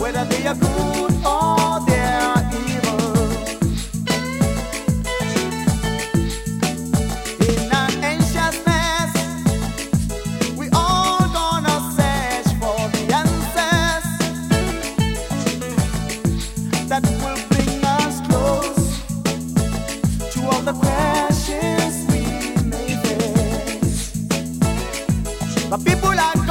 whether they are good or they are evil. In our anxiousness, we all gonna search for the answers that will bring us close to all the questions we may face. But people are